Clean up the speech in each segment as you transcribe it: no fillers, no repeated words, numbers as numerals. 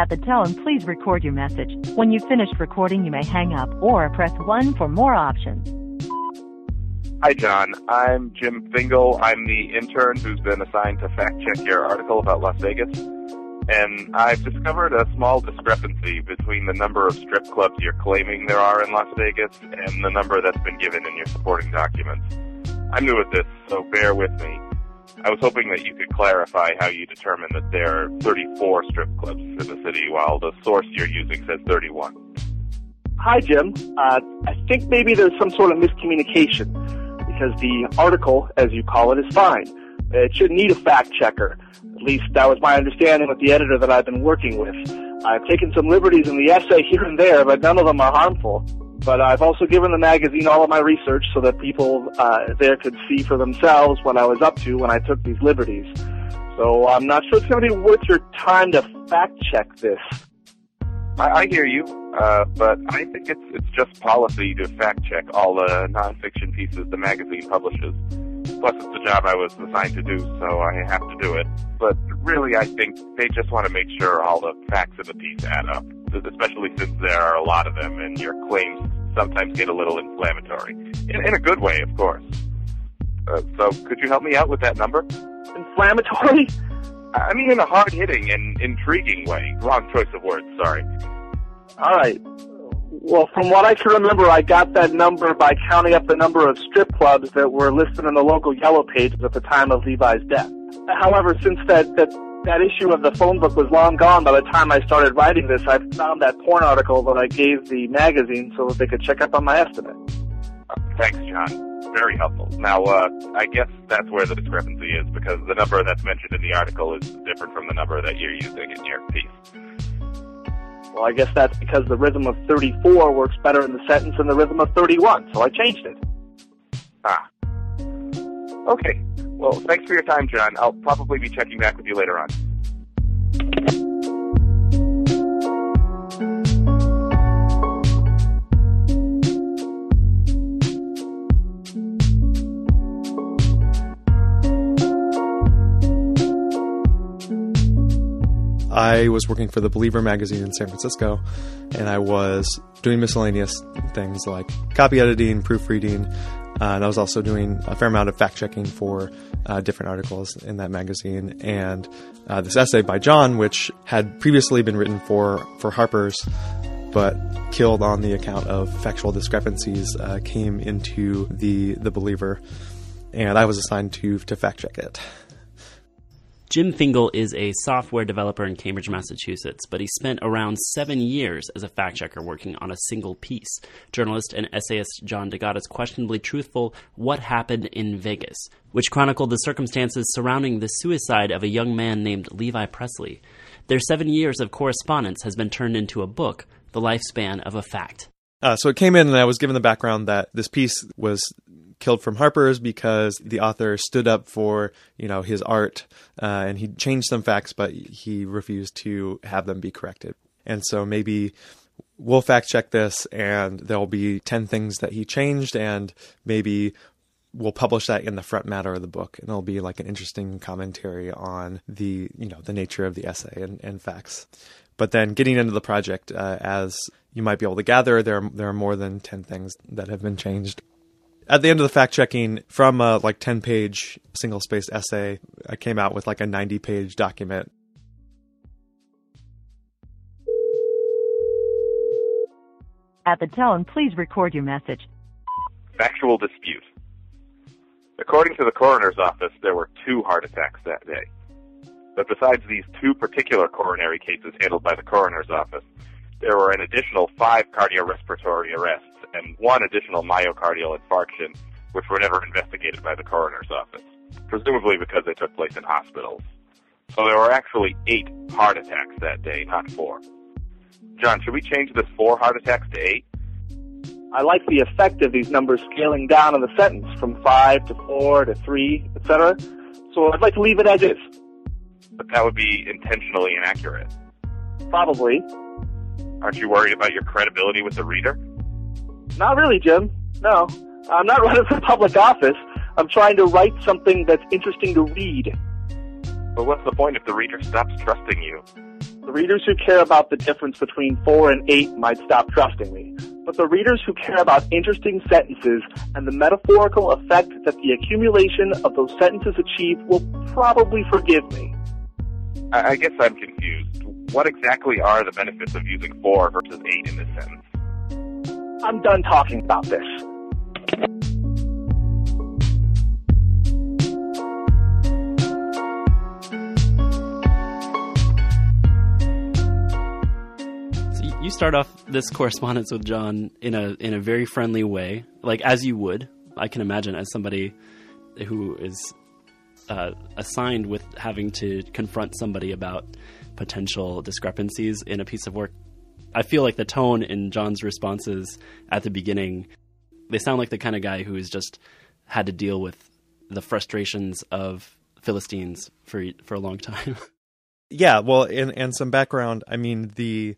At the tone, please record your message. When you've finished recording, you may hang up or press 1 for more options. Hi, John. I'm Jim Fingal. I'm the intern who's been assigned to fact-check your article about Las Vegas. And I've discovered a small discrepancy between the number of strip clubs you're claiming there are in Las Vegas and the number that's been given in your supporting documents. I'm new at this, so bear with me. I was hoping that you could clarify how you determine that there are 34 strip clubs in the city while the source you're using says 31. Hi, Jim. I think maybe there's some sort of miscommunication because the article, as you call it, is fine. It shouldn't need a fact checker. At least that was my understanding with the editor that I've been working with. I've taken some liberties in the essay here and there, but none of them are harmful. But I've also given the magazine all of my research so that people there could see for themselves what I was up to when I took these liberties. So I'm not sure it's going to be worth your time to fact-check this. I hear you, but I think it's just policy to fact-check all the nonfiction pieces the magazine publishes. Plus, it's the job I was assigned to do, so I have to do it. But really, I think they just want to make sure all the facts in the piece add up, especially since there are a lot of them, and your claims sometimes get a little inflammatory. In a good way, of course. So could you help me out with that number? Inflammatory? I mean in a hard-hitting and intriguing way. Wrong choice of words, sorry. All right. Well, from what I can remember, I got that number by counting up the number of strip clubs that were listed in the local Yellow Pages at the time of Levi's death. However, since that issue of the phone book was long gone by the time I started writing this, I found that porn article that I gave the magazine so that they could check up on my estimate. Thanks, John. Very helpful. Now, I guess that's where the discrepancy is, because the number that's mentioned in the article is different from the number that you're using in your piece. Well, I guess that's because the rhythm of 34 works better in the sentence than the rhythm of 31, so I changed it. Ah. Okay. Well, thanks for your time, John. I'll probably be checking back with you later on. I was working for the Believer magazine in San Francisco, and I was doing miscellaneous things like copy editing, proofreading, and I was also doing a fair amount of fact-checking for different articles in that magazine. And this essay by John, which had previously been written for Harper's, but killed on the account of factual discrepancies, came into the Believer, and I was assigned to fact-check it. Jim Fingal is a software developer in Cambridge, Massachusetts, but he spent around 7 years as a fact-checker working on a single piece. Journalist and essayist John D'Agata's questionably truthful What Happened in Vegas, which chronicled the circumstances surrounding the suicide of a young man named Levi Presley. Their 7 years of correspondence has been turned into a book, The Lifespan of a Fact. So it came in, and I was given the background that this piece was killed from Harper's because the author stood up for, his art, and he changed some facts, but he refused to have them be corrected. And so maybe we'll fact check this, and there'll be 10 things that he changed, and maybe we'll publish that in the front matter of the book, and it'll be like an interesting commentary on the nature of the essay and facts. But then getting into the project, as you might be able to gather, there are more than 10 things that have been changed. At the end of the fact-checking, from a 10-page single-spaced essay, I came out with a 90-page document. At the tone, please record your message. Factual dispute. According to the coroner's office, there were 2 heart attacks that day. But besides these 2 particular coronary cases handled by the coroner's office, there were an additional 5 cardiorespiratory arrests and 1 additional myocardial infarction, which were never investigated by the coroner's office, presumably because they took place in hospitals. So there were actually 8 heart attacks that day, not 4. John, should we change this 4 heart attacks to 8? I like the effect of these numbers scaling down in the sentence from 5 to 4 to 3, etc. So I'd like to leave it as is. But that would be intentionally inaccurate. Probably. Aren't you worried about your credibility with the reader? Not really, Jim. No. I'm not running for public office. I'm trying to write something that's interesting to read. But what's the point if the reader stops trusting you? The readers who care about the difference between 4 and 8 might stop trusting me. But the readers who care about interesting sentences and the metaphorical effect that the accumulation of those sentences achieve will probably forgive me. I guess I'm confused. What exactly are the benefits of using 4 versus 8 in this sentence? I'm done talking about this. You start off this correspondence with John in a very friendly way, like as you would, I can imagine, as somebody who is assigned with having to confront somebody about potential discrepancies in a piece of work. I feel like the tone in John's responses at the beginning, they sound like the kind of guy who has just had to deal with the frustrations of Philistines for a long time. Yeah, well, and some background. I mean, the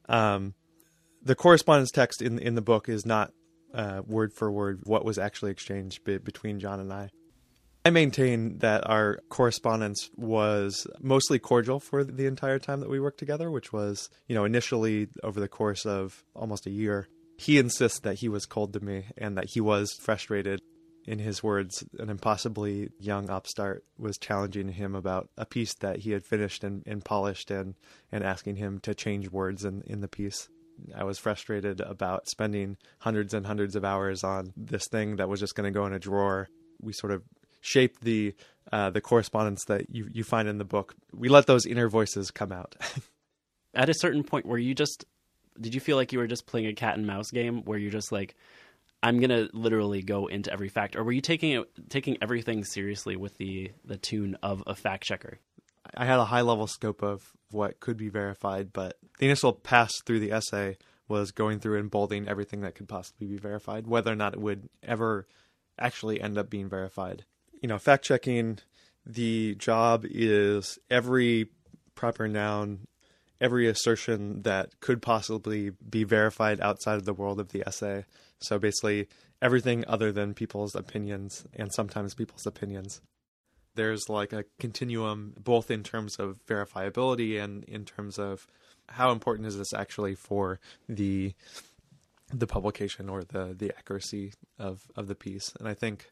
correspondence text in the book is not word for word what was actually exchanged between John and I. I maintain that our correspondence was mostly cordial for the entire time that we worked together, which was, initially over the course of almost a year. He insists that he was cold to me and that he was frustrated. In his words, an impossibly young upstart was challenging him about a piece that he had finished and polished and asking him to change words in the piece. I was frustrated about spending hundreds and hundreds of hours on this thing that was just going to go in a drawer. We sort of shaped the correspondence that you find in the book. We let those inner voices come out. At a certain point where did you feel like you were just playing a cat and mouse game where you're just like, I'm going to literally go into every fact, or were you taking everything seriously with the tune of a fact checker? I had a high level scope of what could be verified, but the initial pass through the essay was going through and bolding everything that could possibly be verified, whether or not it would ever actually end up being verified. Fact checking, the job is every proper noun, every assertion that could possibly be verified outside of the world of the essay. So basically everything other than people's opinions and sometimes people's opinions. There's like a continuum both in terms of verifiability and in terms of how important is this actually for the publication or the accuracy of the piece. And I think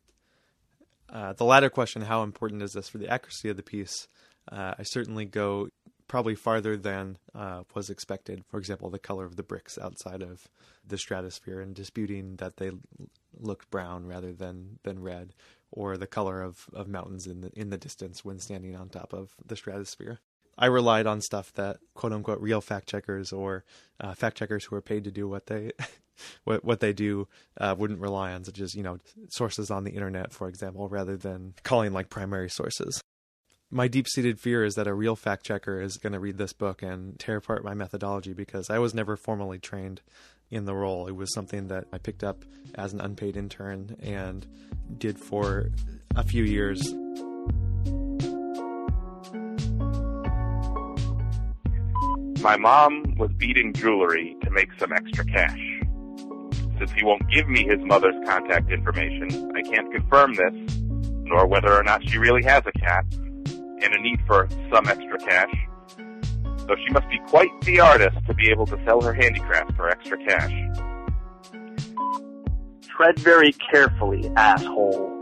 the latter question, how important is this for the accuracy of the piece, I certainly go probably farther than was expected. For example, the color of the bricks outside of the stratosphere and disputing that they looked brown rather than red, or the color of mountains in the distance when standing on top of the stratosphere. I relied on stuff that quote unquote real fact checkers or fact checkers who are paid to do what they what they do wouldn't rely on, such as sources on the internet, for example, rather than calling like primary sources. My deep-seated fear is that a real fact checker is going to read this book and tear apart my methodology, because I was never formally trained in the role. It was something that I picked up as an unpaid intern and did for a few years. My mom was beading jewelry to make some extra cash. Since he won't give me his mother's contact information, I can't confirm this, nor whether or not she really has a cat, and a need for some extra cash. So she must be quite the artist to be able to sell her handicraft for extra cash. Tread very carefully, asshole.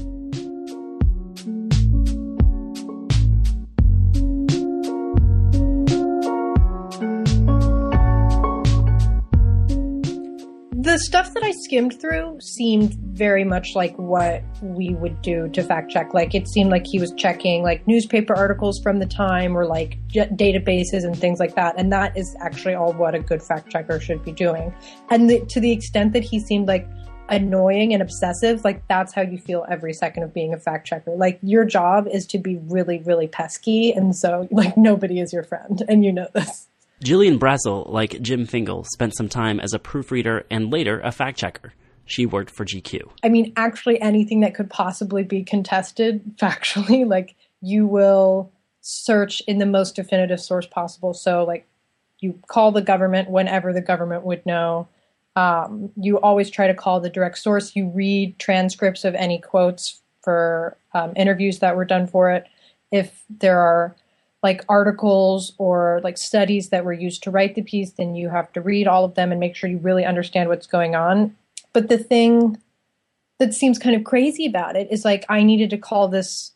The stuff that I skimmed through seemed very much like what we would do to fact check. Like, it seemed like he was checking like newspaper articles from the time or like databases and things like that. And that is actually all what a good fact checker should be doing. And to the extent that he seemed like annoying and obsessive, like that's how you feel every second of being a fact checker. Like, your job is to be really, really pesky. And so like nobody is your friend. And you know this. Jillian Brazel, like Jim Fingal, spent some time as a proofreader and later a fact-checker. She worked for GQ. I mean, actually anything that could possibly be contested factually, like you will search in the most definitive source possible. So like you call the government whenever the government would know. You always try to call the direct source. You read transcripts of any quotes for interviews that were done for it. If there are like articles or like studies that were used to write the piece, then you have to read all of them and make sure you really understand what's going on. But the thing that seems kind of crazy about it is like I needed to call this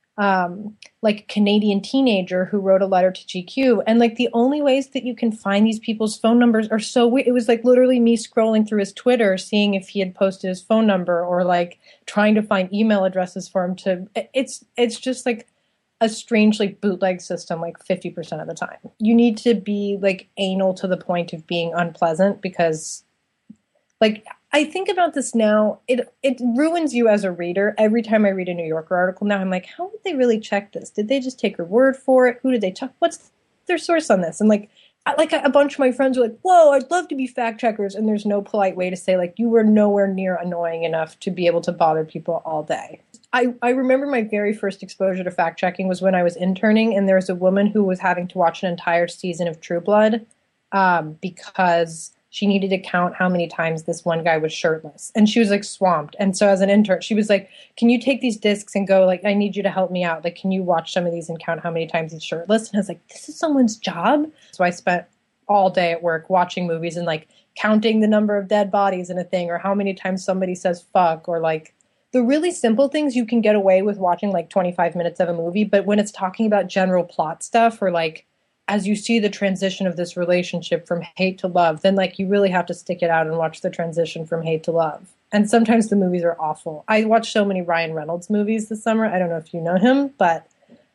like Canadian teenager who wrote a letter to GQ, and like the only ways that you can find these people's phone numbers are so weird. It was like literally me scrolling through his Twitter, seeing if he had posted his phone number, or like trying to find email addresses for him to. It's just like a strangely bootleg system, like 50% of the time. You need to be like anal to the point of being unpleasant, because like I think about this now, it ruins you as a reader. Every time I read a New Yorker article now, I'm like, how would they really check this? Did they just take her word for it? Who did they check? What's their source on this? And like a bunch of my friends are like, whoa, I'd love to be fact checkers. And there's no polite way to say like, you were nowhere near annoying enough to be able to bother people all day. I remember my very first exposure to fact checking was when I was interning, and there was a woman who was having to watch an entire season of True Blood because she needed to count how many times this one guy was shirtless. And she was like swamped. And so as an intern, she was like, can you take these discs and go like, I need you to help me out. Like, can you watch some of these and count how many times he's shirtless? And I was like, this is someone's job. So I spent all day at work watching movies and like counting the number of dead bodies in a thing, or how many times somebody says fuck, or like the really simple things you can get away with watching like 25 minutes of a movie. But when it's talking about general plot stuff, or like, as you see the transition of this relationship from hate to love, then like you really have to stick it out and watch the transition from hate to love. And sometimes the movies are awful. I watched so many Ryan Reynolds movies this summer. I don't know if you know him, but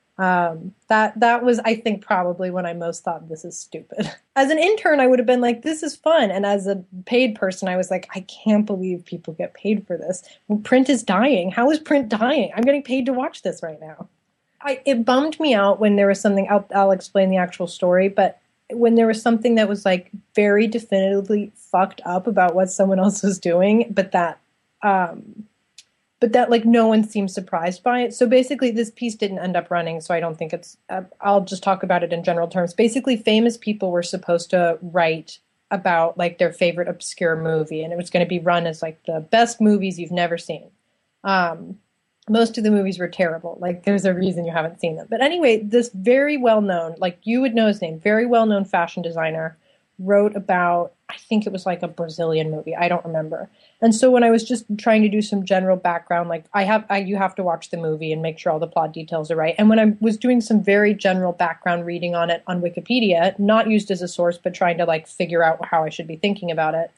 that was, I think, probably when I most thought this is stupid. As an intern, I would have been like, this is fun. And as a paid person, I was like, I can't believe people get paid for this. Print is dying. How is print dying? I'm getting paid to watch this right now. It bummed me out when there was something, I'll explain the actual story, but when there was something that was like very definitively fucked up about what someone else was doing, but that like no one seemed surprised by it. So basically this piece didn't end up running, so I don't think it's, I'll just talk about it in general terms. Basically, famous people were supposed to write about like their favorite obscure movie, and it was going to be run as like the best movies you've never seen. Most of the movies were terrible. Like, there's a reason you haven't seen them. But anyway, this very well-known, like you would know his name, very well-known fashion designer wrote about, I think it was like a Brazilian movie. I don't remember. And so when I was just trying to do some general background, like you have to watch the movie and make sure all the plot details are right. And when I was doing some very general background reading on it on Wikipedia, not used as a source, but trying to like figure out how I should be thinking about it,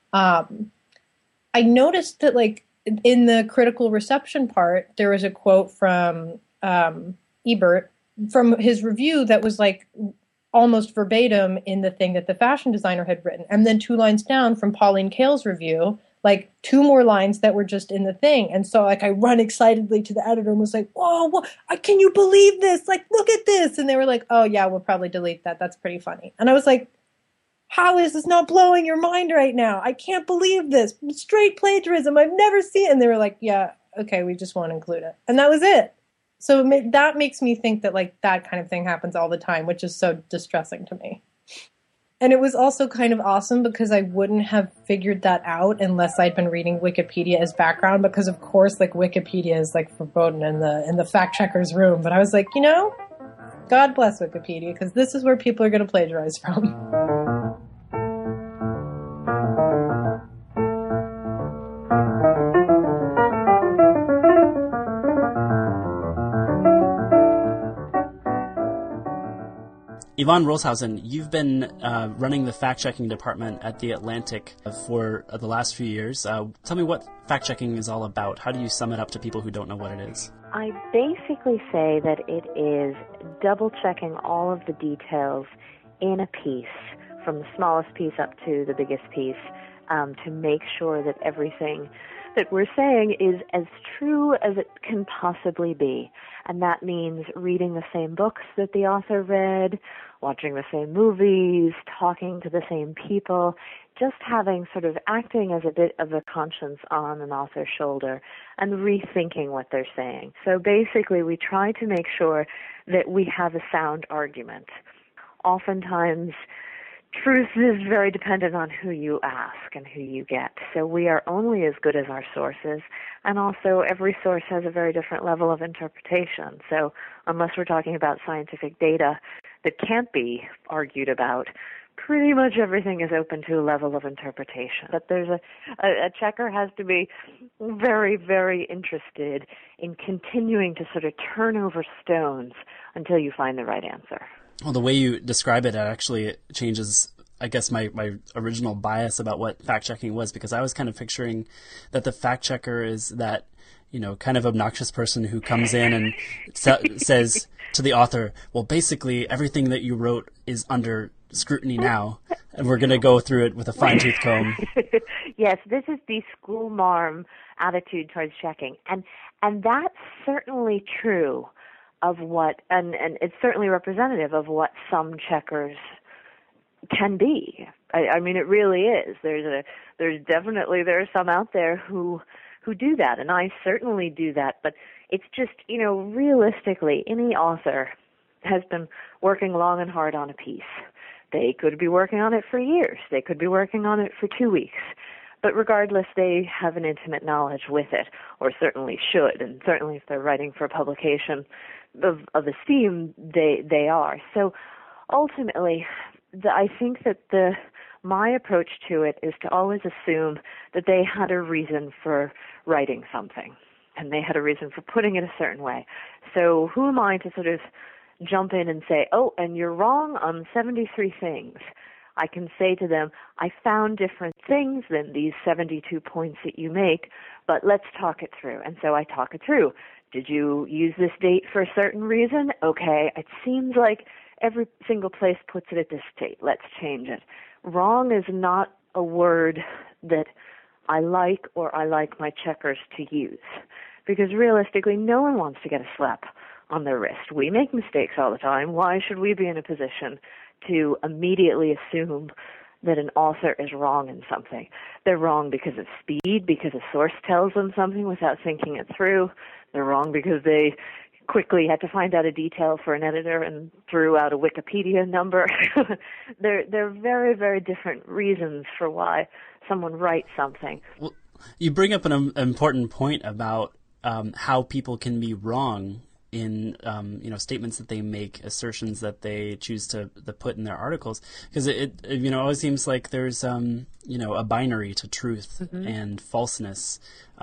I noticed that like, in the critical reception part, there was a quote from Ebert from his review that was like almost verbatim in the thing that the fashion designer had written. And then 2 lines down from Pauline Kael's review, like 2 more lines that were just in the thing. And so like I run excitedly to the editor and was like, whoa, can you believe this? Like, look at this. And they were like, oh yeah, we'll probably delete that. That's pretty funny. And I was like, how is this not blowing your mind right now? I can't believe this. Straight plagiarism. I've never seen it. And they were like, yeah, okay, we just won't include it. And that was it. So that makes me think that like that kind of thing happens all the time, which is so distressing to me. And it was also kind of awesome because I wouldn't have figured that out unless I'd been reading Wikipedia as background, because of course like Wikipedia is like verboten in the fact checker's room. But I was like, God bless Wikipedia, because this is where people are going to plagiarize from. Yvonne Rolshausen, you've been running the fact-checking department at The Atlantic for the last few years. Tell me what fact-checking is all about. How do you sum it up to people who don't know what it is? I basically say that it is double-checking all of the details in a piece, from the smallest piece up to the biggest piece, to make sure that everything that we're saying is as true as it can possibly be. And that means reading the same books that the author read, watching the same movies, talking to the same people, just having sort of acting as a bit of a conscience on an author's shoulder and rethinking what they're saying. So basically we try to make sure that we have a sound argument. Oftentimes truth is very dependent on who you ask and who you get. So we are only as good as our sources, and also every source has a very different level of interpretation. So unless we're talking about scientific data that can't be argued about, pretty much everything is open to a level of interpretation. But there's a checker has to be very, very interested in continuing to sort of turn over stones until you find the right answer. Well, the way you describe it actually changes, I guess, my original bias about what fact-checking was, because I was kind of picturing that the fact-checker is that, kind of obnoxious person who comes in and says to the author, well, basically everything that you wrote is under scrutiny now, and we're going to go through it with a fine-tooth comb. Yes, this is the school marm attitude towards checking. And that's certainly true of what, and it's certainly representative of what some checkers can be. I mean, it really is. There are some out there who do that, and I certainly do that. But it's just, realistically, any author has been working long and hard on a piece. They could be working on it for years. They could be working on it for 2 weeks. But regardless, they have an intimate knowledge with it, or certainly should, and certainly if they're writing for publication of esteem, they are. So ultimately, I think that my approach to it is to always assume that they had a reason for writing something, and they had a reason for putting it a certain way. So who am I to sort of jump in and say, oh, and you're wrong on 73 things? I can say to them, I found different things than these 72 points that you make, but let's talk it through. And so I talk it through. Did you use this date for a certain reason? Okay, it seems like every single place puts it at this date. Let's change it. Wrong is not a word that I like or I like my checkers to use, because realistically, no one wants to get a slap on their wrist. We make mistakes all the time. Why should we be in a position to immediately assume that an author is wrong in something? They're wrong because of speed, because a source tells them something without thinking it through. They're wrong because they quickly had to find out a detail for an editor and threw out a Wikipedia number. They're very, very different reasons for why someone writes something. Well, you bring up an important point about how people can be wrong in statements that they make, assertions that they choose to put in their articles, because it always seems like there's a binary to truth and falseness.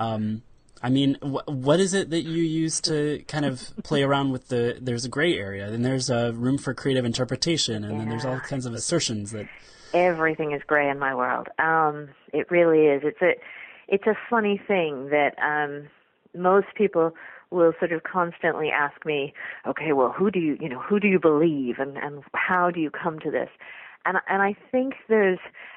I mean, what is it that you use to kind of play around with there's a gray area, and there's a room for creative interpretation, and then there's all kinds of assertions that... Everything is gray in my world. It really is. It's a funny thing that most people will sort of constantly ask me, okay, well, who do you believe, and how do you come to this? And I think there's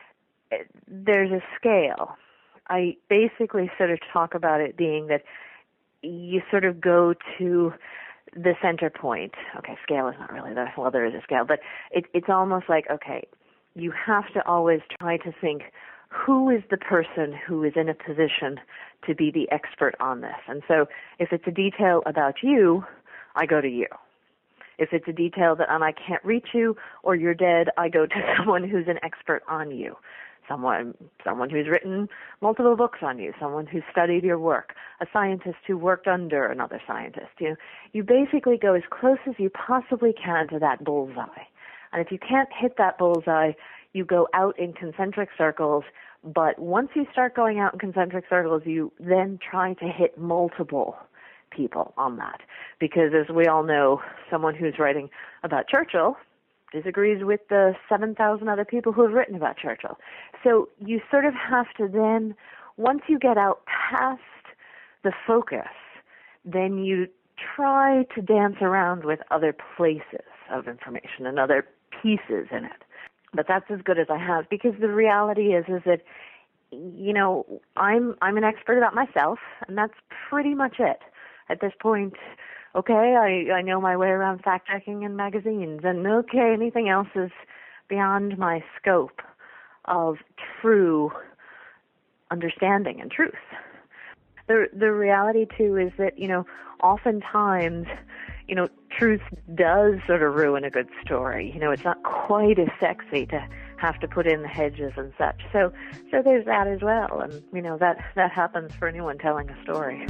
a scale. I basically sort of talk about it being that you sort of go to the center point. Okay, scale is not really there. Well, there is a scale, but it's almost like, okay, you have to always try to think, who is the person who is in a position to be the expert on this? And so if it's a detail about you, I go to you. If it's a detail that I can't reach you or you're dead, I go to someone who's an expert on you. Someone who's written multiple books on you, someone who's studied your work, a scientist who worked under another scientist. You basically go as close as you possibly can to that bullseye. And if you can't hit that bullseye, you go out in concentric circles. But once you start going out in concentric circles, you then try to hit multiple people on that. Because as we all know, someone who's writing about Churchill disagrees with the 7,000 other people who have written about Churchill. So you sort of have to then, once you get out past the focus, then you try to dance around with other places of information and other pieces in it. But that's as good as I have, because the reality is that, I'm an expert about myself, and that's pretty much it. At this point, okay, I know my way around fact-checking and magazines, and okay, anything else is beyond my scope of true understanding and truth. the reality too is that, oftentimes, truth does sort of ruin a good story. It's not quite as sexy to have to put in the hedges and such. So there's that as well. And, that happens for anyone telling a story.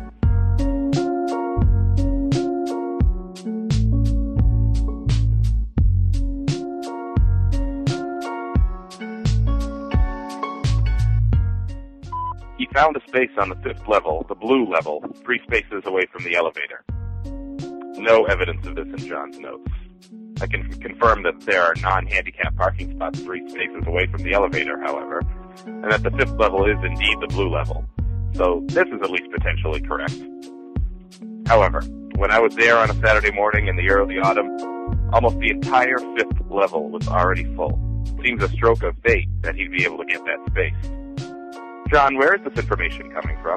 He found a space on the 5th level, the blue level, 3 spaces away from the elevator. No evidence of this in John's notes. I can confirm that there are non-handicap parking spots 3 spaces away from the elevator, however, and that the 5th level is indeed the blue level. So this is at least potentially correct. However, when I was there on a Saturday morning in the early autumn, almost the entire 5th level was already full. Seems a stroke of fate that he'd be able to get that space. John, where is this information coming from?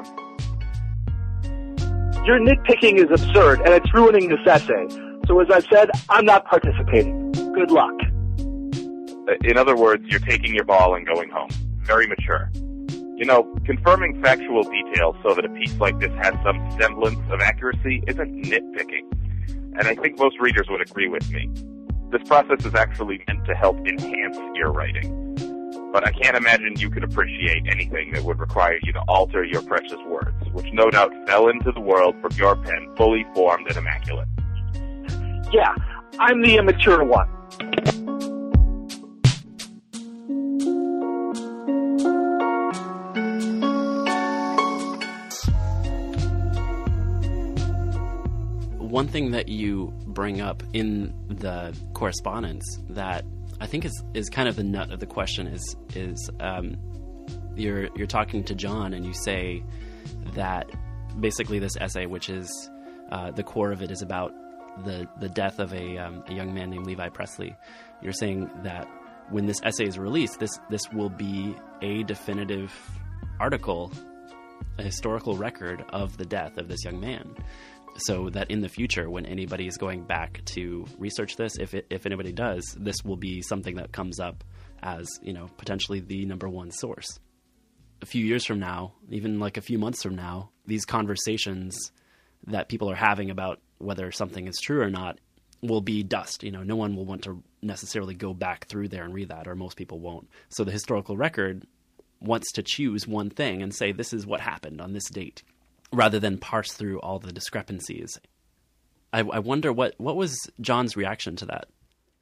Your nitpicking is absurd, and it's ruining this essay. So as I've said, I'm not participating. Good luck. In other words, you're taking your ball and going home. Very mature. Confirming factual details so that a piece like this has some semblance of accuracy isn't nitpicking. And I think most readers would agree with me. This process is actually meant to help enhance your writing. But I can't imagine you could appreciate anything that would require you to alter your precious words, which no doubt fell into the world from your pen fully formed and immaculate. Yeah, I'm the immature one. One thing that you bring up in the correspondence that I think is kind of the nut of the question is you're talking to John and you say that basically this essay, which is the core of it, is about the death of a young man named Levi Presley. You're saying that when this essay is released, this will be a definitive article, a historical record of the death of this young man. So that in the future, when anybody is going back to research this, if anybody does, this will be something that comes up as, potentially the number one source. A few years from now, even like a few months from now, these conversations that people are having about whether something is true or not will be dust. No one will want to necessarily go back through there and read that, or most people won't. So the historical record wants to choose one thing and say, this is what happened on this date, rather than parse through all the discrepancies. I wonder what was John's reaction to that?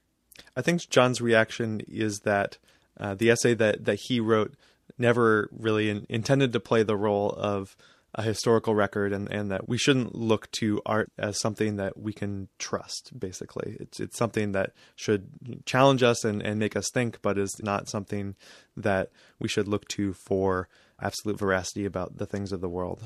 I think John's reaction is that the essay that he wrote never really intended to play the role of a historical record, and that we shouldn't look to art as something that we can trust, basically. It's something that should challenge us and make us think, but is not something that we should look to for absolute veracity about the things of the world.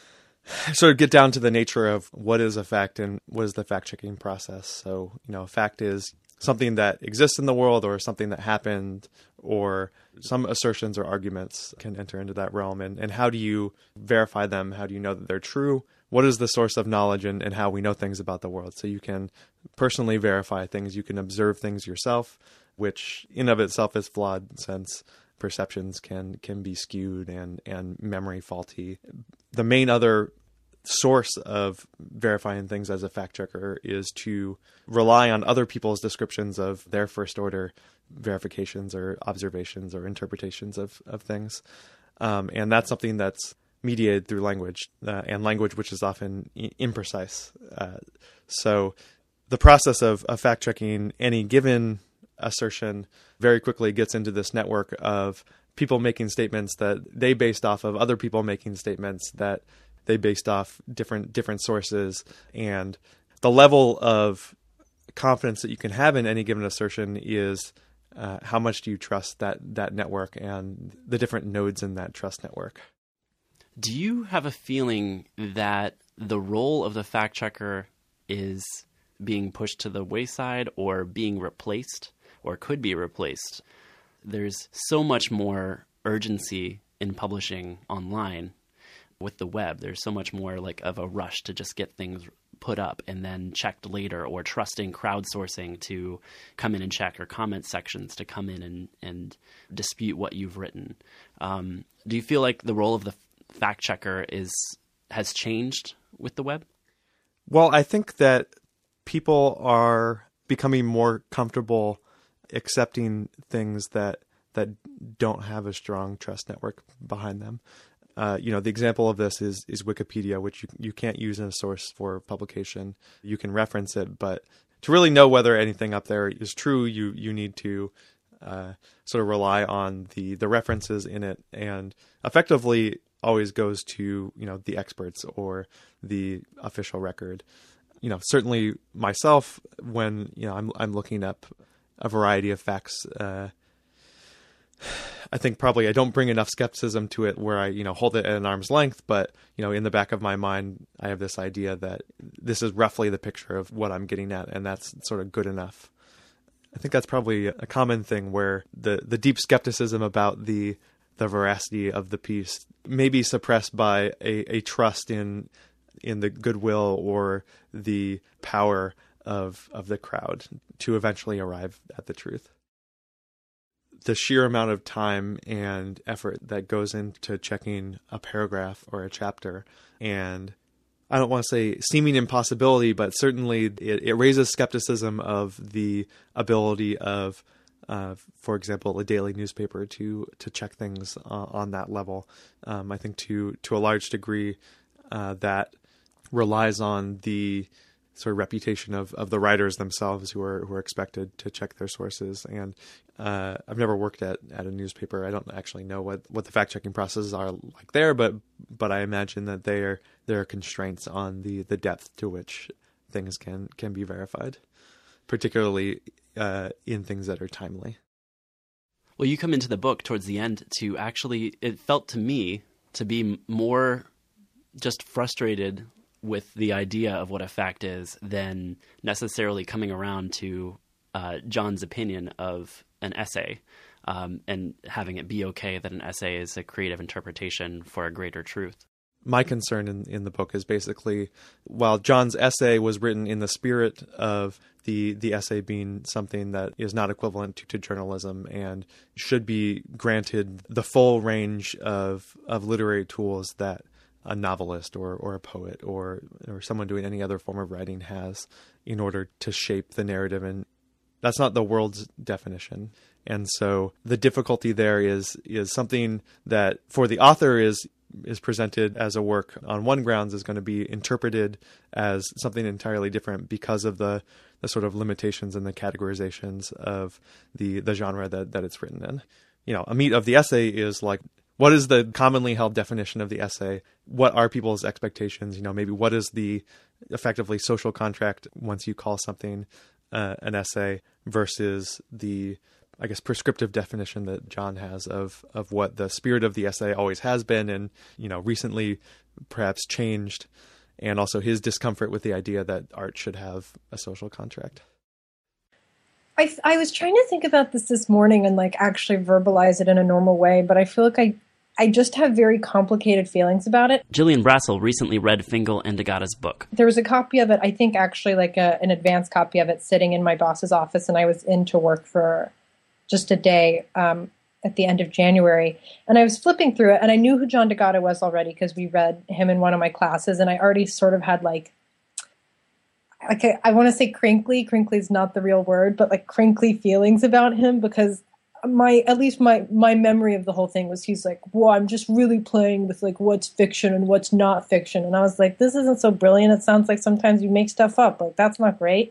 Sort of get down to the nature of what is a fact and what is the fact-checking process. So, a fact is something that exists in the world, or something that happened, or some assertions or arguments can enter into that realm. And how do you verify them? How do you know that they're true? What is the source of knowledge and how we know things about the world? So you can personally verify things. You can observe things yourself, which in of itself is flawed, since perceptions can be skewed and memory faulty. The main other source of verifying things as a fact checker is to rely on other people's descriptions of their first order verifications or observations or interpretations of things. And that's something that's mediated through language, and language which is often imprecise. So the process of fact checking any given assertion very quickly gets into this network of people making statements that they based off of other people making statements that they based off different sources. And the level of confidence that you can have in any given assertion is how much do you trust that network and the different nodes in that trust network. Do you have a feeling that the role of the fact checker is being pushed to the wayside or being replaced, or could be replaced? There's so much more urgency in publishing online with the web. There's so much more of a rush to just get things put up and then checked later, or trusting crowdsourcing to come in and check, or comment sections to come in and dispute what you've written. Do you feel like the role of the fact checker has changed with the web? Well, I think that people are becoming more comfortable accepting things that don't have a strong trust network behind them. The example of this is Wikipedia, which you can't use in a source for publication. You can reference it, but to really know whether anything up there is true, you need to sort of rely on the references in it, and effectively always goes to the experts or the official record. Certainly myself, when I'm looking up a variety of facts, I think probably I don't bring enough skepticism to it where I hold it at an arm's length, but in the back of my mind I have this idea that this is roughly the picture of what I'm getting at, and that's sort of good enough. I think that's probably a common thing where the deep skepticism about the veracity of the piece may be suppressed by a trust in the goodwill or the power of the crowd to eventually arrive at the truth. The sheer amount of time and effort that goes into checking a paragraph or a chapter, and I don't want to say seeming impossibility, but certainly it raises skepticism of the ability of, for example, a daily newspaper to check things on that level. I think to a large degree that relies on the sort of reputation of the writers themselves who are expected to check their sources. And I've never worked at a newspaper. I don't actually know what the fact-checking processes are like there, but I imagine that there are constraints on the depth to which things can be verified, particularly in things that are timely. Well, you come into the book towards the end to actually, it felt to me to be more just frustrated with the idea of what a fact is than necessarily coming around to John's opinion of an essay and having it be okay that an essay is a creative interpretation for a greater truth. My concern in the book is basically, while John's essay was written in the spirit of the essay being something that is not equivalent to journalism and should be granted the full range of literary tools that a novelist or a poet or someone doing any other form of writing has in order to shape the narrative, and that's not the world's definition. And so the difficulty there is something that for the author is presented as a work on one grounds is going to be interpreted as something entirely different because of the sort of limitations and the categorizations of the genre that it's written in. A meat of the essay is like, what is the commonly held definition of the essay? What are people's expectations? Maybe what is the effectively social contract once you call something an essay versus the, I guess, prescriptive definition that John has of what the spirit of the essay always has been and, recently perhaps changed, and also his discomfort with the idea that art should have a social contract. I was trying to think about this morning and actually verbalize it in a normal way, but I feel like I just have very complicated feelings about it. Gillian Brassel recently read Fingal and DeGatta's book. There was a copy of it, I think actually an advanced copy of it sitting in my boss's office, and I was in to work for just a day at the end of January. And I was flipping through it, and I knew who John DeGatta was already because we read him in one of my classes, and I already sort of had I want to say crinkly is not the real word, but crinkly feelings about him because my memory of the whole thing was he's like, well, I'm just really playing with what's fiction and what's not fiction. And I was like, this isn't so brilliant. It sounds like sometimes you make stuff up. That's not great.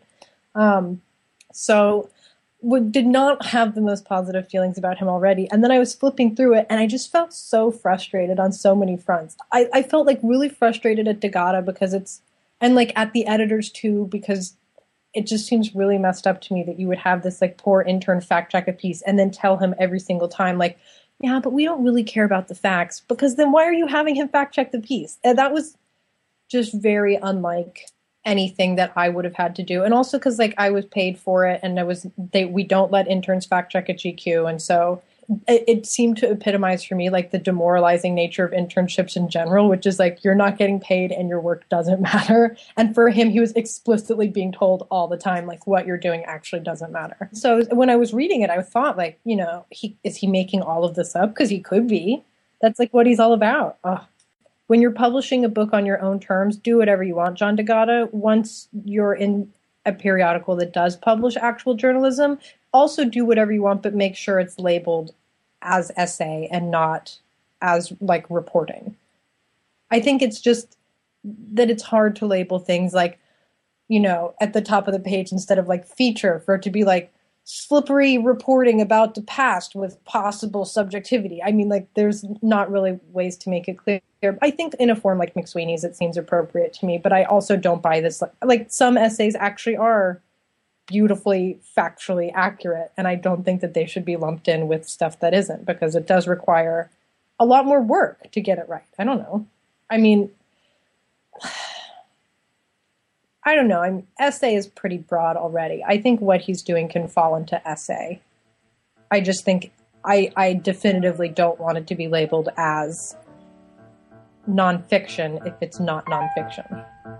So did not have the most positive feelings about him already. And then I was flipping through it and I just felt so frustrated on so many fronts. I felt really frustrated at DeGatta because and at the editors too, because it just seems really messed up to me that you would have this poor intern fact check a piece and then tell him every single time yeah, but we don't really care about the facts, because then why are you having him fact check the piece? And that was just very unlike anything that I would have had to do. And also because I was paid for it and we don't let interns fact check at GQ. And so it seemed to epitomize for me the demoralizing nature of internships in general, which is you're not getting paid and your work doesn't matter. And for him, he was explicitly being told all the time what you're doing actually doesn't matter. So when I was reading it, I thought is he making all of this up? Because he could be. That's what he's all about. Ugh. when you're publishing a book on your own terms, do whatever you want, John D'Agata. Once you're in a periodical that does publish actual journalism, also do whatever you want, but make sure it's labeled as essay and not as like reporting. I think it's just that it's hard to label things like, you know, at the top of the page instead of like feature, for it to be like slippery reporting about the past with possible subjectivity. I mean, like, there's not really ways to make it clear. I think in a form like McSweeney's, it seems appropriate to me, but I also don't buy this. Like, some essays actually are beautifully factually accurate, and I don't think that they should be lumped in with stuff that isn't, because it does require a lot more work to get it right. I don't know. I mean, I don't know. I mean, essay is pretty broad already. I think what he's doing can fall into essay. I just think I definitively don't want it to be labeled as nonfiction if it's not nonfiction.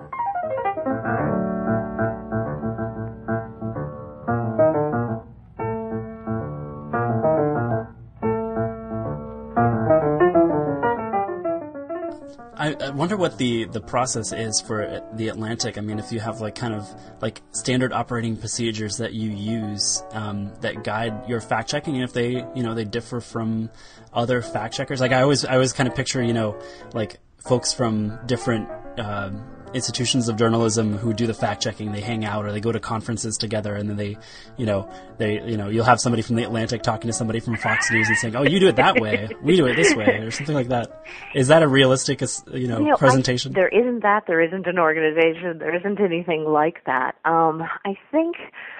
I wonder what the process is for The Atlantic. I mean, if you have like kind of like standard operating procedures that you use that guide your fact checking, and if they differ from other fact checkers. Like I always kind of picture, like folks from different institutions of journalism who do the fact checking. They hang out or they go to conferences together, and then you'll have somebody from The Atlantic talking to somebody from Fox News and saying, "Oh, you do it that way, we do it this way," or something like that. Is that a realistic, presentation? There isn't that. There isn't an organization. There isn't anything like that. I think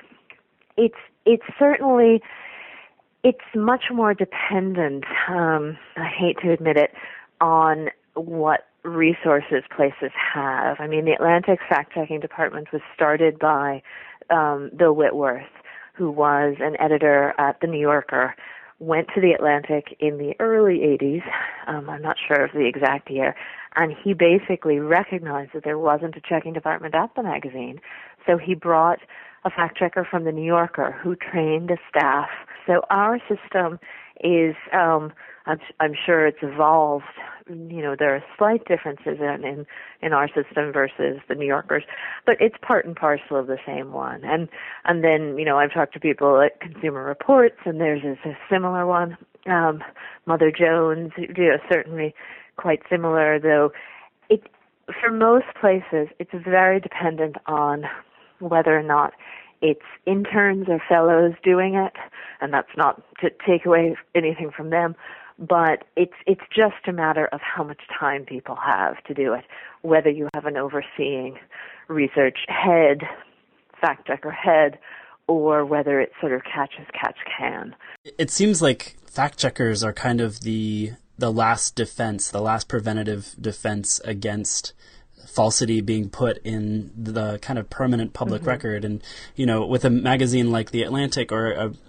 it's certainly much more dependent. I hate to admit it, on what resources places have. I mean, the Atlantic fact-checking department was started by Bill Whitworth, who was an editor at The New Yorker, went to the Atlantic in the early 80s, I'm not sure of the exact year, and he basically recognized that there wasn't a checking department at the magazine, so he brought a fact-checker from The New Yorker who trained a staff. So our system is, I'm sure it's evolved. There are slight differences in our system versus the New Yorkers, but it's part and parcel of the same one. And then, I've talked to people at Consumer Reports, and theirs is a similar one. Mother Jones, certainly quite similar, though for most places, it's very dependent on whether or not it's interns or fellows doing it, and that's not to take away anything from them, but it's just a matter of how much time people have to do it, whether you have an overseeing research head, fact-checker head, or whether it's sort of catch can. It seems like fact-checkers are kind of the last defense, the last preventative defense against falsity being put in the kind of permanent public record. And, with a magazine like The Atlantic, or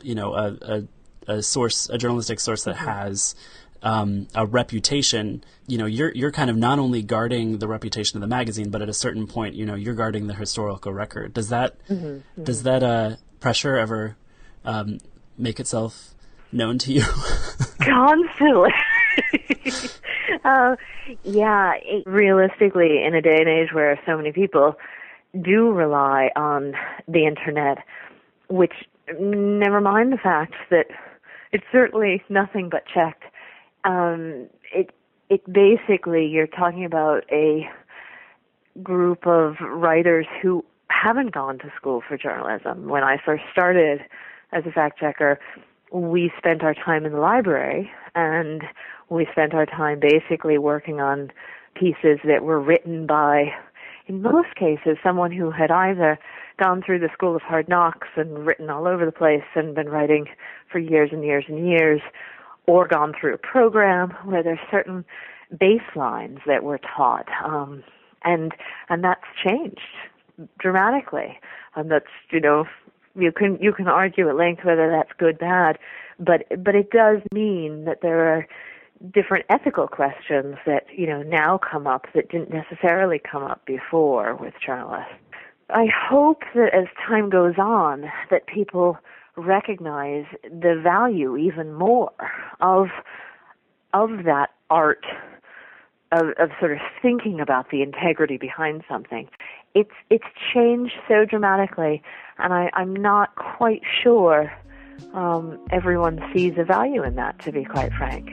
a journalistic source that has a reputation, you're kind of not only guarding the reputation of the magazine, but at a certain point, you're guarding the historical record. Does that pressure ever make itself known to you? Constantly. Realistically, in a day and age where so many people do rely on the internet, which, never mind the fact that it's certainly nothing but checked, it basically, you're talking about a group of writers who haven't gone to school for journalism. When I first started as a fact checker, we spent our time in the library, and we spent our time basically working on pieces that were written by, in most cases, someone who had either gone through the School of Hard Knocks and written all over the place and been writing for years and years and years, or gone through a program where there's certain baselines that were taught, and that's changed dramatically. And that's, you can argue at length whether that's good, bad, but it does mean that there are different ethical questions that, now come up that didn't necessarily come up before with journalists. I hope that as time goes on, that people recognize the value even more of that art of sort of thinking about the integrity behind something. It's changed so dramatically, and I'm not quite sure everyone sees a value in that, to be quite frank.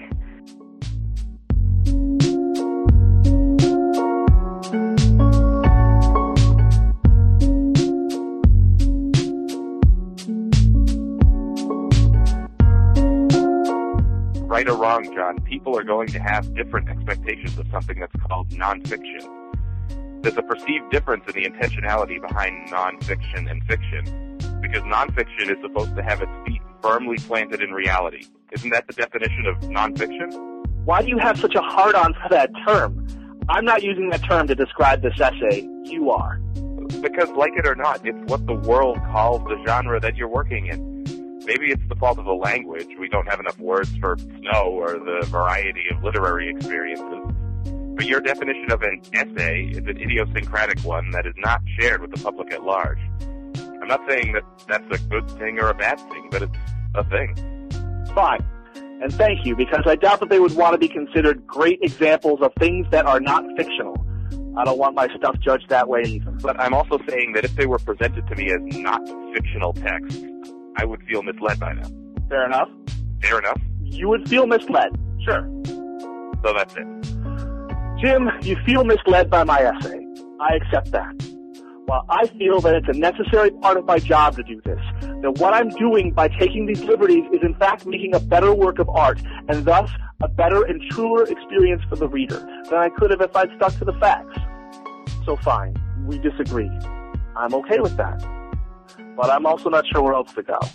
Right or wrong, John, people are going to have different expectations of something that's called nonfiction. There's a perceived difference in the intentionality behind nonfiction and fiction, because nonfiction is supposed to have its feet firmly planted in reality. Isn't that the definition of nonfiction? Why do you have such a hard-on for that term? I'm not using that term to describe this essay. You are. Because, like it or not, it's what the world calls the genre that you're working in. Maybe it's the fault of the language. We don't have enough words for snow or the variety of literary experiences. But your definition of an essay is an idiosyncratic one that is not shared with the public at large. I'm not saying that that's a good thing or a bad thing, but it's a thing. Fine. And thank you, because I doubt that they would want to be considered great examples of things that are not fictional. I don't want my stuff judged that way either. But I'm also saying that if they were presented to me as not fictional texts, I would feel misled by them. Fair enough. Fair enough? You would feel misled. Sure. So that's it. Jim, you feel misled by my essay. I accept that. While I feel that it's a necessary part of my job to do this, that what I'm doing by taking these liberties is in fact making a better work of art, and thus a better and truer experience for the reader than I could have if I'd stuck to the facts. So fine, we disagree. I'm okay with that. But I'm also not sure where else to go.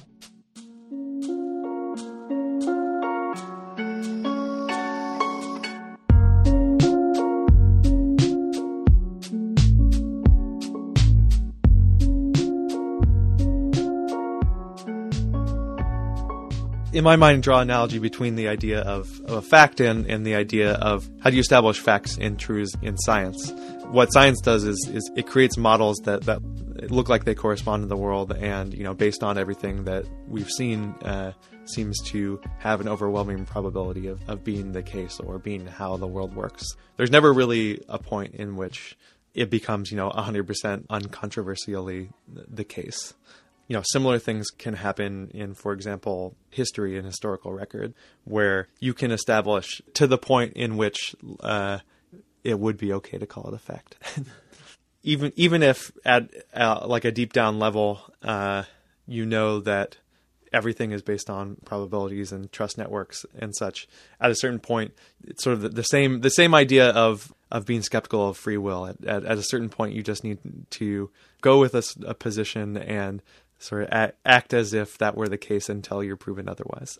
In my mind, draw an analogy between the idea of a fact and the idea of how do you establish facts and truths in science. What science does is it creates models that look like they correspond to the world, and based on everything that we've seen, seems to have an overwhelming probability of being the case or being how the world works. There's never really a point in which it becomes 100% uncontroversially the case. Similar things can happen in, for example, history and historical record, where you can establish to the point in which it would be okay to call it a fact. even if at like a deep down level, that everything is based on probabilities and trust networks and such. At a certain point, it's sort of the same idea of being skeptical of free will. At a certain point, you just need to go with a position and sort of act as if that were the case until you're proven otherwise.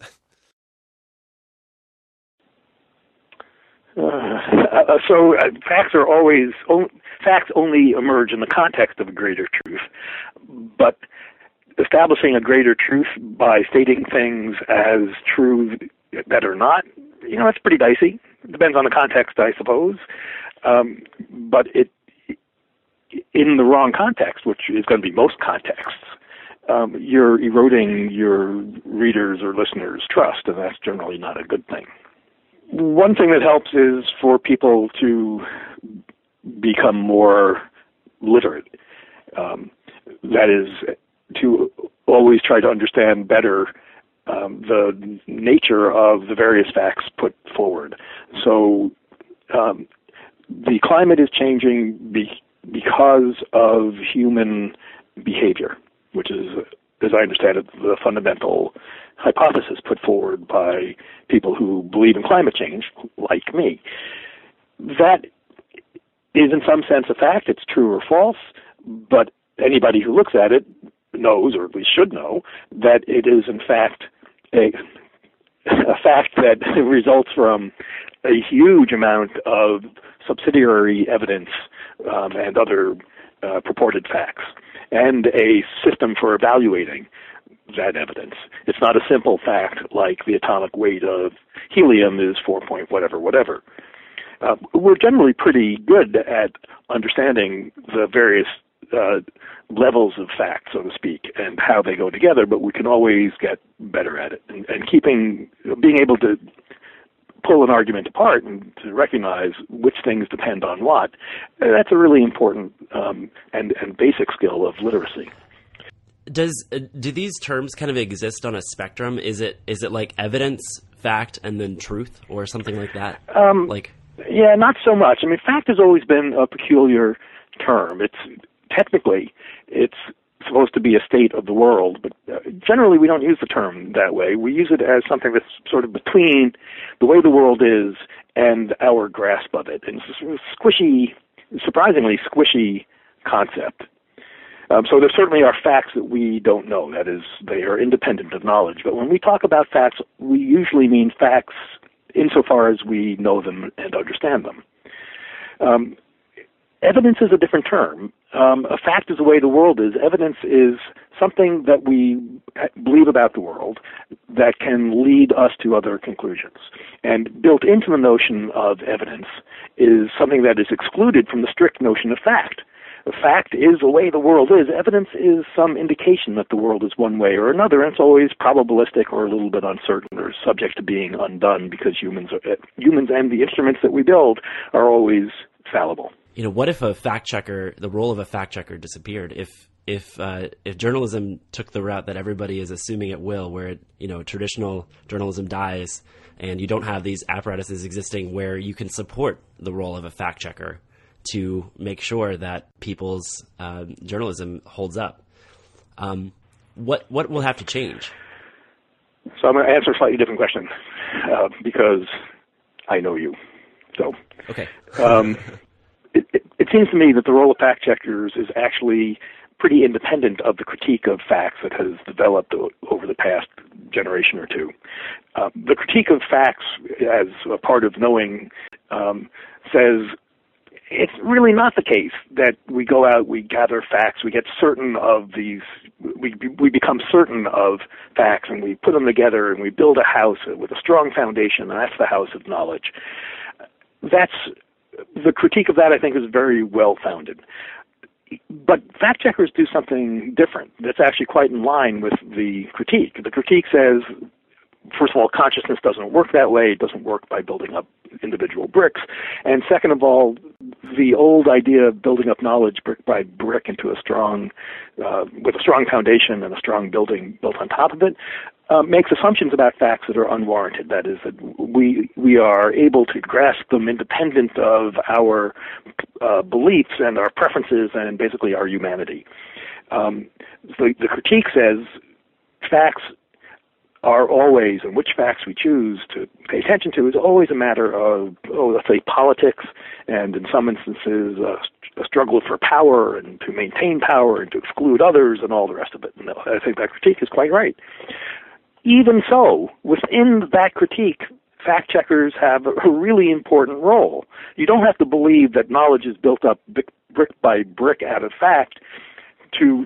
Facts only emerge in the context of a greater truth, but establishing a greater truth by stating things as true that are not, that's pretty dicey. It depends on the context, I suppose. But in the wrong context, which is going to be most contexts, you're eroding your readers' or listeners' trust, and that's generally not a good thing. One thing that helps is for people to become more literate. That is, to always try to understand better the nature of the various facts put forward. So the climate is changing because of human behavior, which is, as I understand it, the fundamental hypothesis put forward by people who believe in climate change, like me. That is in some sense a fact. It's true or false, but anybody who looks at it knows, or at least should know, that it is in fact a fact that results from a huge amount of subsidiary evidence and other purported facts, and a system for evaluating that evidence. It's not a simple fact like the atomic weight of helium is 4 point whatever. We're generally pretty good at understanding the various levels of fact, so to speak, and how they go together, but we can always get better at it. And being able to pull an argument apart and to recognize which things depend on what, that's a really important and basic skill of literacy. Do these terms kind of exist on a spectrum? Is it like evidence, fact, and then truth, or something like that? Yeah, not so much. I mean, fact has always been a peculiar term. Technically, it's supposed to be a state of the world, but generally we don't use the term that way. We use it as something that's sort of between the way the world is and our grasp of it. And it's a squishy, surprisingly squishy concept. So there certainly are facts that we don't know. That is, they are independent of knowledge. But when we talk about facts, we usually mean facts insofar as we know them and understand them. Evidence is a different term. A fact is the way the world is. Evidence is something that we believe about the world that can lead us to other conclusions. And built into the notion of evidence is something that is excluded from the strict notion of fact. The fact is the way the world is. Evidence is some indication that the world is one way or another, and it's always probabilistic or a little bit uncertain or subject to being undone because humans and the instruments that we build are always fallible. What if the role of a fact checker disappeared? If journalism took the route that everybody is assuming it will, where traditional journalism dies, and you don't have these apparatuses existing where you can support the role of a fact checker to make sure that people's journalism holds up. What will have to change? So I'm going to answer a slightly different question because I know you. So okay. It seems to me that the role of fact checkers is actually pretty independent of the critique of facts that has developed over the past generation or two. The critique of facts as a part of knowing says it's really not the case that we go out, we gather facts, we get certain of these, we become certain of facts, and we put them together and we build a house with a strong foundation, and that's the house of knowledge. The critique of that, I think, is very well-founded. But fact checkers do something different that's actually quite in line with the critique. The critique says, first of all, consciousness doesn't work that way. It doesn't work by building up individual bricks. And second of all, the old idea of building up knowledge brick by brick into with a strong foundation and a strong building built on top of it, makes assumptions about facts that are unwarranted. That is, that we are able to grasp them independent of our beliefs and our preferences and basically our humanity. The critique says facts are always, and which facts we choose to pay attention to is always a matter of, let's say, politics, and in some instances a struggle for power and to maintain power and to exclude others and all the rest of it. And I think that critique is quite right. Even so, within that critique, fact checkers have a really important role. You don't have to believe that knowledge is built up brick by brick out of fact to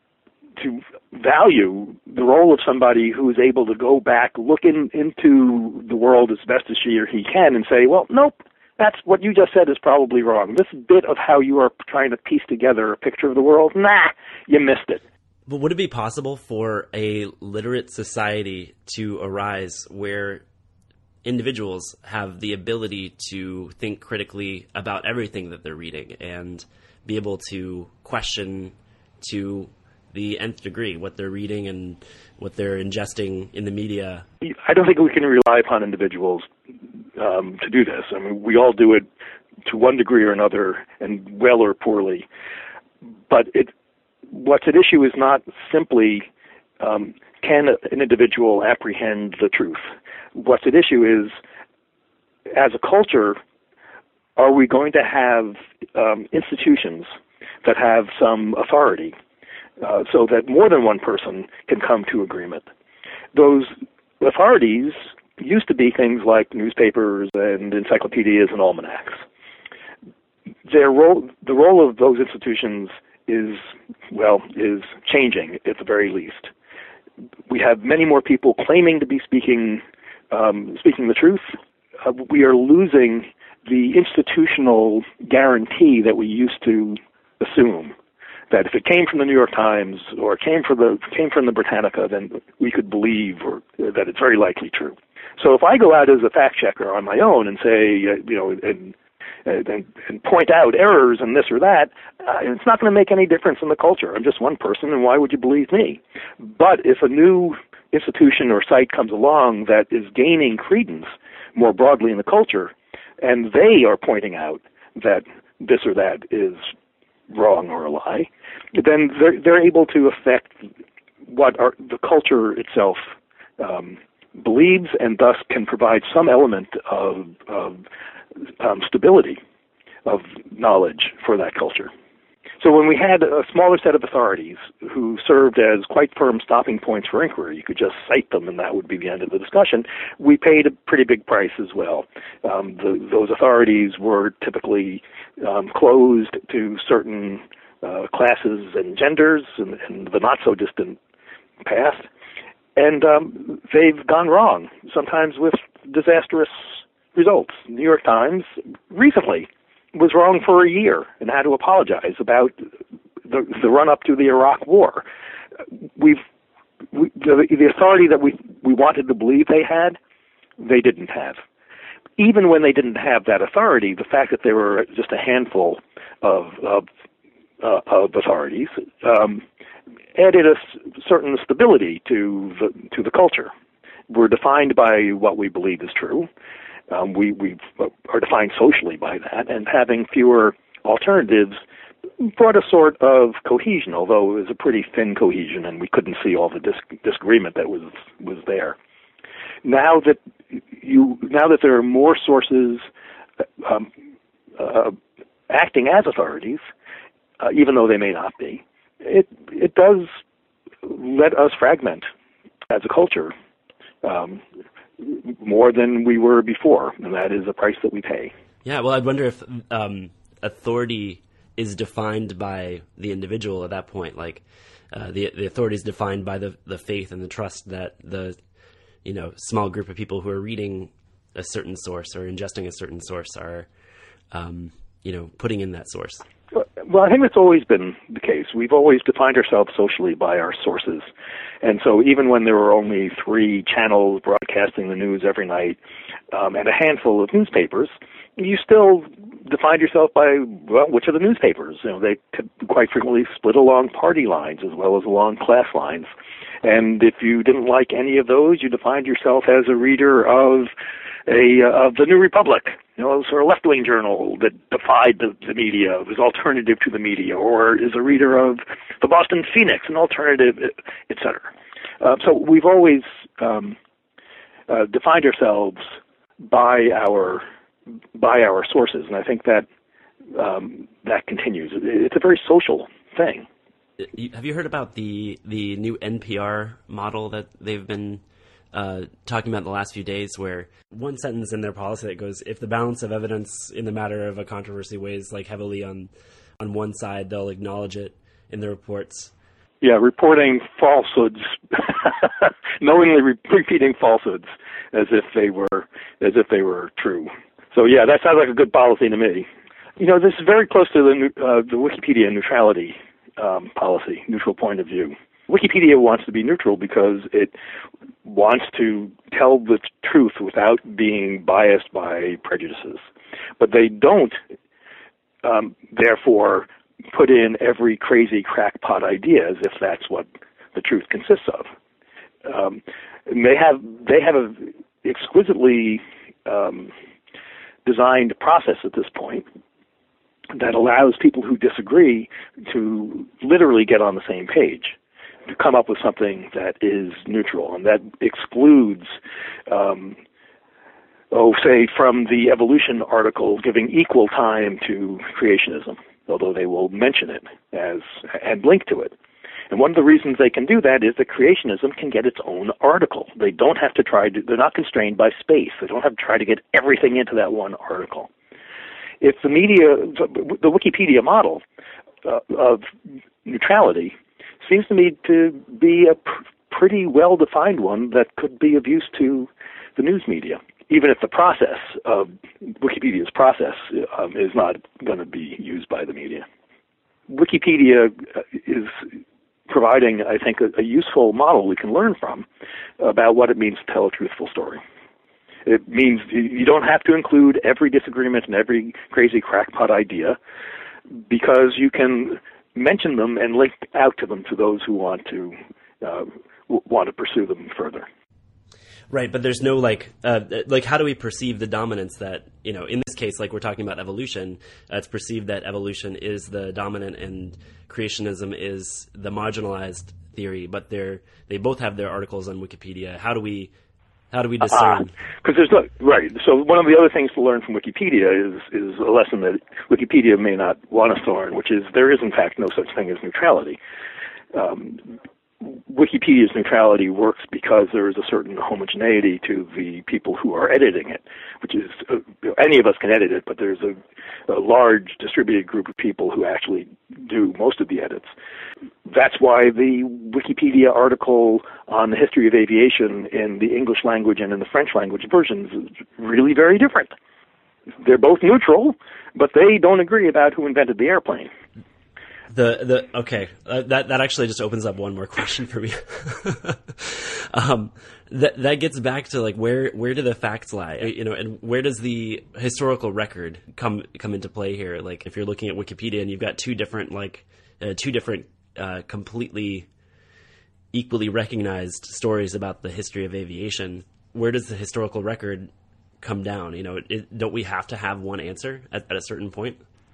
value the role of somebody who is able to go back, look into the world as best as she or he can and say, well, nope, that's what you just said is probably wrong. This bit of how you are trying to piece together a picture of the world, you missed it. But would it be possible for a literate society to arise where individuals have the ability to think critically about everything that they're reading and be able to question to the nth degree what they're reading and what they're ingesting in the media? I don't think we can rely upon individuals to do this. I mean, we all do it to one degree or another, and well or poorly. But what's at issue is not simply can an individual apprehend the truth. What's at issue is, as a culture, are we going to have institutions that have some authority so that more than one person can come to agreement? Those authorities used to be things like newspapers and encyclopedias and almanacs. The role of those institutions is changing at the very least. We have many more people claiming to be speaking the truth. We are losing the institutional guarantee that we used to assume. that if it came from the New York Times or came from the Britannica, then we could believe that it's very likely true. So if I go out as a fact checker on my own and say, and point out errors and this or that, it's not going to make any difference in the culture. I'm just one person, and why would you believe me? But if a new institution or site comes along that is gaining credence more broadly in the culture, and they are pointing out that this or that is wrong or a lie, then they're able to affect what the culture itself believes, and thus can provide some element of stability of knowledge for that culture. So when we had a smaller set of authorities who served as quite firm stopping points for inquiry, you could just cite them and that would be the end of the discussion, we paid a pretty big price as well. Those authorities were typically closed to certain classes and genders in the not-so-distant past, and they've gone wrong, sometimes with disastrous results. The New York Times recently was wrong for a year and had to apologize about the run-up to the Iraq War. The authority that we wanted to believe they had, they didn't have. Even when they didn't have that authority, the fact that there were just a handful of authorities added a certain stability to the culture. We're defined by what we believe is true. We are defined socially by that, and having fewer alternatives brought a sort of cohesion, although it was a pretty thin cohesion, and we couldn't see all the disagreement that was there. Now that there are more sources acting as authorities, even though they may not be, it does let us fragment as a culture more than we were before, and that is a price that we pay. Yeah, well, I'd wonder if authority is defined by the individual at that point. Like the authority is defined by the faith and the trust that the small group of people who are reading a certain source or ingesting a certain source are putting in that source. Well, I think that's always been the case. We've always defined ourselves socially by our sources. And so even when there were only 3 channels broadcasting the news every night and a handful of newspapers, you still defined yourself by, well, which are the newspapers? They quite frequently split along party lines as well as along class lines. And if you didn't like any of those, you defined yourself as a reader of the New Republic, sort of left-wing journal that defied the media, was alternative to the media, or is a reader of the Boston Phoenix, an alternative, etc. So we've always defined ourselves by our sources, and I think that that continues. It's a very social thing. Have you heard about the new NPR model that they've been talking about the last few days, where one sentence in their policy that goes, if the balance of evidence in the matter of a controversy weighs like heavily on one side, they'll acknowledge it in the reports. Yeah, reporting falsehoods, knowingly repeating falsehoods as if they were true. So yeah, that sounds like a good policy to me. This is very close to the Wikipedia neutrality policy, neutral point of view. Wikipedia wants to be neutral because it wants to tell the truth without being biased by prejudices. But they don't, therefore, put in every crazy crackpot idea as if that's what the truth consists of. They have a exquisitely designed process at this point that allows people who disagree to literally get on the same page, to come up with something that is neutral and that excludes, say, from the evolution article, giving equal time to creationism, although they will mention it and link to it. And one of the reasons they can do that is that creationism can get its own article. They don't have to they're not constrained by space. They don't have to try to get everything into that one article. If the the Wikipedia model of neutrality seems to me to be a pretty well-defined one that could be of use to the news media, even if the process of Wikipedia's process is not going to be used by the media. Wikipedia is providing, I think, a useful model we can learn from about what it means to tell a truthful story. It means you don't have to include every disagreement and every crazy crackpot idea, because you can mention them and link out to them to those who want to pursue them further. Right, but there's no like how do we perceive the dominance that, in this case, like we're talking about evolution, it's perceived that evolution is the dominant and creationism is the marginalized theory, but they both have their articles on Wikipedia. How do we discern? Because right. So one of the other things to learn from Wikipedia is a lesson that Wikipedia may not want us to learn, which is there is in fact no such thing as neutrality. Wikipedia's neutrality works because there is a certain homogeneity to the people who are editing it, which is any of us can edit it, but there's a large distributed group of people who actually do most of the edits. That's why the Wikipedia article on the history of aviation in the English language and in the French language versions is really very different. They're both neutral, but they don't agree about who invented the airplane. Okay, that actually just opens up one more question for me. That gets back to like where do the facts lie, and where does the historical record come into play here? Like if you're looking at Wikipedia and you've got two different completely equally recognized stories about the history of aviation, where does the historical record come down? Don't we have to have one answer at a certain point?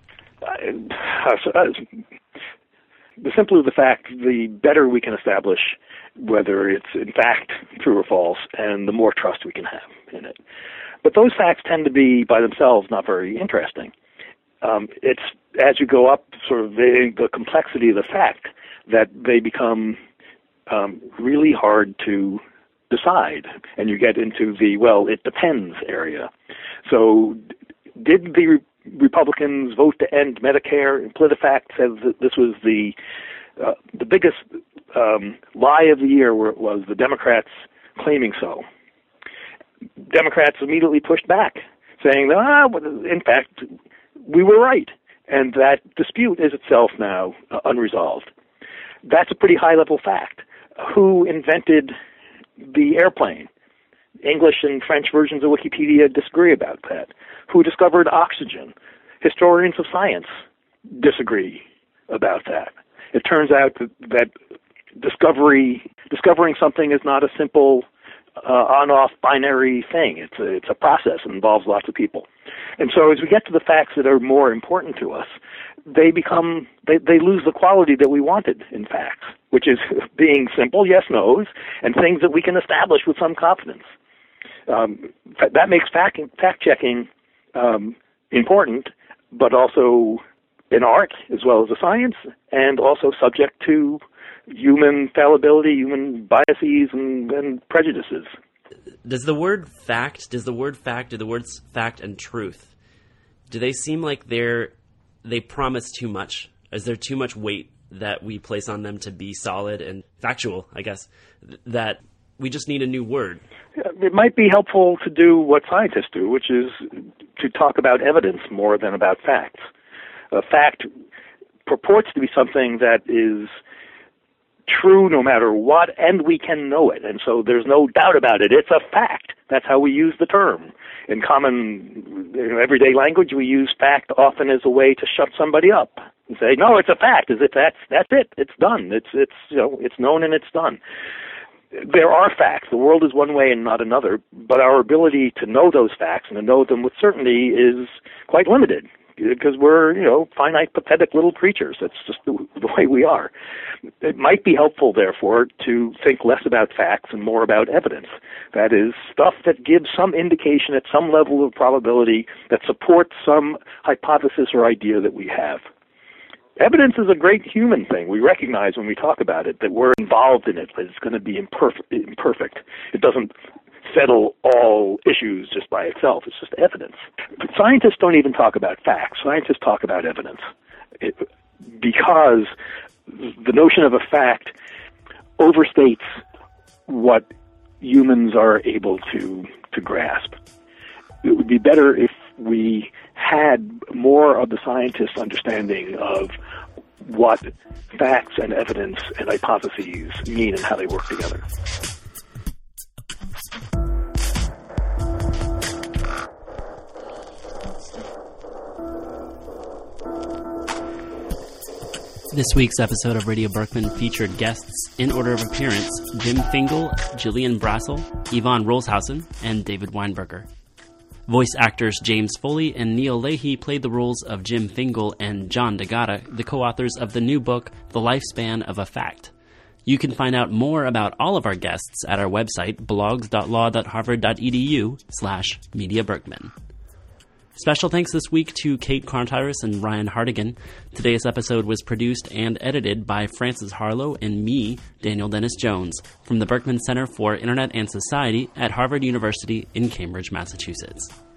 The simpler the fact, the better we can establish whether it's in fact true or false, and the more trust we can have in it. But those facts tend to be, by themselves, not very interesting. It's as you go up, sort of the complexity of the fact, that they become really hard to decide, and you get into the, well, it depends area. So did the Republicans vote to end Medicare? And PolitiFact says that this was the biggest lie of the year, where it was the Democrats claiming so. Democrats immediately pushed back, saying, in fact, we were right, and that dispute is itself now unresolved. That's a pretty high-level fact. Who invented the airplane? English and French versions of Wikipedia disagree about that. Who discovered oxygen? Historians of science disagree about that. It turns out that discovering something is not a simple on-off binary thing. It's a process and involves lots of people. And so as we get to the facts that are more important to us, they lose the quality that we wanted in facts, which is being simple yes-nos and things that we can establish with some confidence. That makes fact-checking important, but also an art as well as a science, and also subject to human fallibility, human biases, and prejudices. Do the words fact and truth, do they seem like they promise too much? Is there too much weight that we place on them to be solid and factual, I guess, that we just need a new word? It might be helpful to do what scientists do, which is to talk about evidence more than about facts. A fact purports to be something that is true no matter what, and we can know it, and so there's no doubt about it. It's a fact. That's how we use the term. In common everyday language, we use fact often as a way to shut somebody up and say, no, it's a fact, as if that's it. It's done. It's known and it's done. There are facts. The world is one way and not another, but our ability to know those facts and to know them with certainty is quite limited, because we're, finite, pathetic little creatures. That's just the way we are. It might be helpful, therefore, to think less about facts and more about evidence. That is, stuff that gives some indication at some level of probability that supports some hypothesis or idea that we have. Evidence is a great human thing. We recognize when we talk about it that we're involved in it, that it's going to be imperfect. It doesn't settle all issues just by itself. It's just evidence. But scientists don't even talk about facts. Scientists talk about evidence, because the notion of a fact overstates what humans are able to grasp. It would be better if we had more of the scientists' understanding of what facts and evidence and hypotheses mean and how they work together. This week's episode of Radio Berkman featured guests in order of appearance: Jim Fingal, Gillian Brassel, Yvonne Rolshausen, and David Weinberger. Voice actors James Foley and Neil Leahy played the roles of Jim Fingal and John DeGatta, the co-authors of the new book, The Lifespan of a Fact. You can find out more about all of our guests at our website, blogs.law.harvard.edu/Media Berkman. Special thanks this week to Kate Carntiris and Ryan Hardigan. Today's episode was produced and edited by Francis Harlow and me, Daniel Dennis Jones, from the Berkman Center for Internet and Society at Harvard University in Cambridge, Massachusetts.